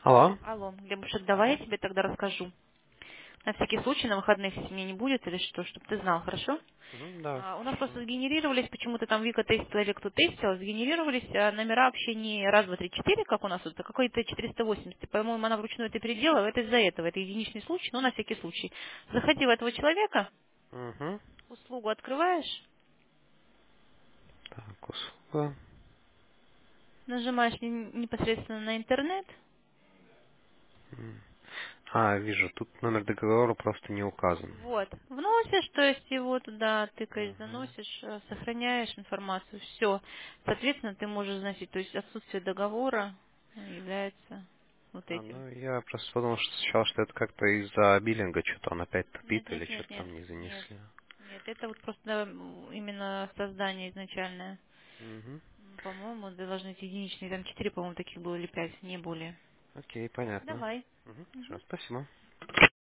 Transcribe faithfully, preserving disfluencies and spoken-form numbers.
Алло. Алло, Глебушек, давай я тебе тогда расскажу. На всякий случай, на выходных, если меня не будет или что, чтобы ты знал, хорошо? Мгм, да, А, у нас хорошо. просто сгенерировались, почему-то там Вика тестила или кто тестил, сгенерировались а, номера вообще не раз, два, три, четыре, как у нас тут, а какой-то четыреста восемьдесят. По-моему, она вручную это переделала, это из-за этого, это единичный случай, но на всякий случай. Заходи в этого человека, Угу. услугу открываешь, Так, услуга. нажимаешь не- непосредственно на интернет. М. А, вижу, тут номер договора просто не указан. Вот. Вносишь, то есть его туда тыкаешь, Угу. заносишь, э, сохраняешь информацию, все. Соответственно, ты можешь заносить, то есть отсутствие договора является вот А, этим. ну я просто подумал, что сначала, что это как-то из-за биллинга что-то он опять Нет, тупит или нет, нет, что-то нет, там не нет, занесли. нет. Это вот просто м, именно создание изначальное. Угу. М, По-моему, должны быть единичные, там четыре, по-моему, таких было или пять, не более. Окей, понятно. Давай. Угу. Мгм. Все, спасибо.